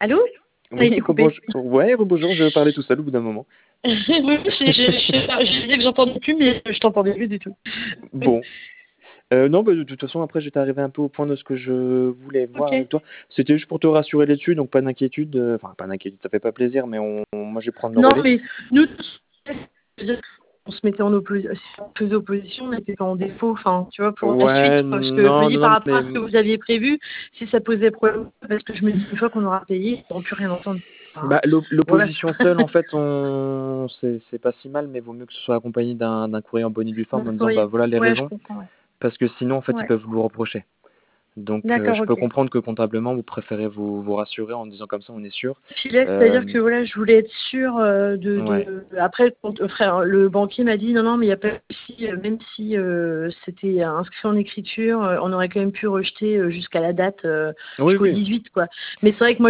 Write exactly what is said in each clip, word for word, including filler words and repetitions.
Allô? Ah, il Oui, est coupé. rebonjour. Ouais, rebonjour, je parlais tout seul au bout d'un moment. Oui, je, je, je, je disais que j'entendais plus, mais je t'entendais plus du tout. Bon. Euh, non, bah, de toute façon, après, j'étais arrivé un peu au point de ce que je voulais voir Ok. avec toi. C'était juste pour te rassurer là-dessus, donc pas d'inquiétude. euh, Enfin, pas d'inquiétude, ça fait pas plaisir, mais on, on- moi, je vais prendre le Non, relais. mais nous, on se mettait en opposition, si on faisait opposition, on n'était pas en défaut, enfin, tu vois, pour la suite, Ouais, quoi. Parce que je me non, dis non, par non, rapport mais à ce que vous aviez prévu, si ça posait problème, parce que je me dis une fois qu'on aura payé, on ne plus rien entendre. Enfin, bah, l'op- voilà. l'opposition seule, en fait, on... c'est c'est pas si mal, mais vaut mieux que ce soit accompagné d'un d'un courrier en bonne et due forme Mon en disant, bah courrier. voilà les Ouais, je raisons, comprends, ouais. parce que sinon, en fait, ils Ouais. peuvent vous le reprocher. Donc, euh, D'accord, je peux ok. comprendre que comptablement, vous préférez vous, vous rassurer en disant comme ça, on est sûr. Puis là, c'est-à-dire Euh, que voilà, je voulais être sûre euh, de, ouais. de. Après, le, compte- frère, le banquier m'a dit non, non, mais il n'y a pas de souci, euh, même si euh, c'était inscrit en écriture, euh, on aurait quand même pu rejeter euh, jusqu'à la date, euh, Oui, jusqu'au oui. dix-huit, quoi. Mais c'est vrai que moi,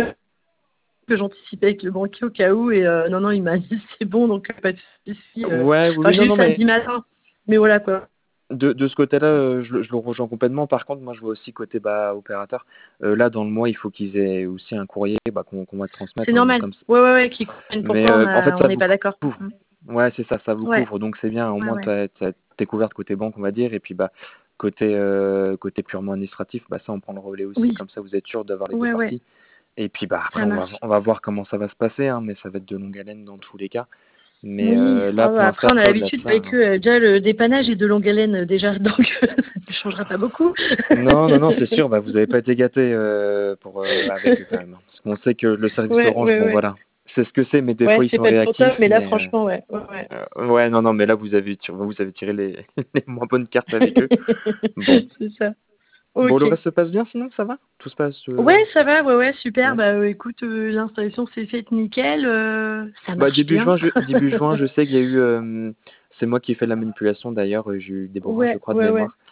que j'anticipais avec le banquier au cas où, et euh, non, non, il m'a dit c'est bon, donc pas de souci. euh. Ouais, oui, Enfin, oui, j'ai non, eu non, mais samedi matin, mais voilà, quoi. de, de ce côté-là, euh, je, le je le rejoins complètement. Par contre, moi, je vois aussi côté bah, opérateur. Euh, là, dans le mois, il faut qu'ils aient aussi un courrier bah, qu'on qu'on va C'est transmettre. Hein, donc normal. comme ça. Ouais, ouais, ouais, qu'ils comprennent Mais pourquoi on euh, en a, fait, on ça n'est vous pas d'accord. couvre. Mm. Ouais, c'est ça, ça vous Ouais, couvre. Donc c'est bien. Au ouais, moins, ouais. t'as- t'as- t'es couverte côté banque, on va dire. Et puis, bah, côté, euh, côté purement administratif, bah, ça, on prend le relais aussi. Oui, Comme ça, vous êtes sûr d'avoir les deux ouais, ouais, parties. Et puis, bah, après, ça on va, marche. on va voir comment ça va se passer. Hein, mais ça va être de longue haleine dans tous les cas. Mais Oui, euh, là, ah pour bah, après l'instant, on a au-delà de l'habitude ça. avec Hein. eux, euh, déjà le dépannage est de longue haleine euh, déjà, donc ça ne changera pas beaucoup. Non, non, non, c'est sûr, bah, vous n'avez pas été gâté euh, pour, euh, avec eux quand même. Hein. Parce qu'on sait que le service Ouais, Orange, ouais, bon ouais. voilà, c'est ce que c'est, mais des fois Ouais, ils c'est sont pas trop top, réactifs, mais là mais euh, franchement, ouais, ouais, ouais. euh, ouais, non, non, mais là vous avez, tiré- vous avez tiré les, les moins bonnes cartes avec eux. Bon, C'est ça. bon, Ok. le reste se passe bien sinon, ça va? Tout se passe, euh, Ouais, ça va, ouais, ouais, super. ouais. Bah euh, écoute, euh, l'installation s'est faite nickel, euh, ça Bah marche début bien. juin, je, début juin, je sais qu'il y a eu, euh, c'est moi qui ai fait la manipulation d'ailleurs, euh, j'ai eu des Déborah, je Ouais, crois de ouais, ouais. mémoire.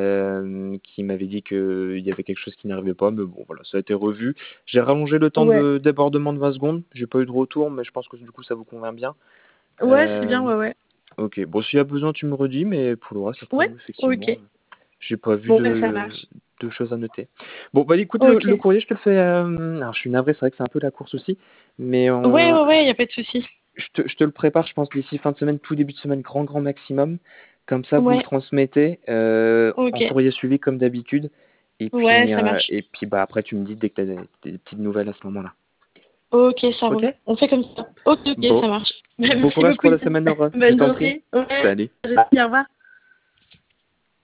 Euh, qui m'avait dit qu'il y avait quelque chose qui n'arrivait pas, mais bon, voilà, ça a été revu. J'ai rallongé le temps Ouais. de débordement de vingt secondes, j'ai pas eu de retour, mais je pense que du coup ça vous convient bien. Ouais, c'est bien, Euh, ouais, ouais. ok, bon, s'il y a besoin, tu me redis, mais pour le reste, après, Ouais, oui, effectivement, ok. euh, j'ai pas vu Bon, bah, ça de, marche. de choses à noter. Bon, bah écoute, le, Ok. le courrier, je te le fais. euh, alors, je suis navré, c'est vrai que c'est un peu la course aussi, mais Ouais, on, ouais, ouais, y a pas de souci. je te, je te le prépare, je pense, d'ici fin de semaine, tout début de semaine, grand, grand maximum. Comme ça, vous le Ouais, transmettez euh, en ok. courrier suivi comme d'habitude. Et Ouais, puis, ça euh, marche. et puis bah, après, tu me dis dès que tu as des, des petites nouvelles à ce moment-là. Ok, ça Ok? roule. On fait comme ça. Ok, ok, Bon, ça marche. bon Merci courage beaucoup, pour la Yann. semaine, Laura. Je Bonne t'en prie. journée. Ouais, Salut. au revoir.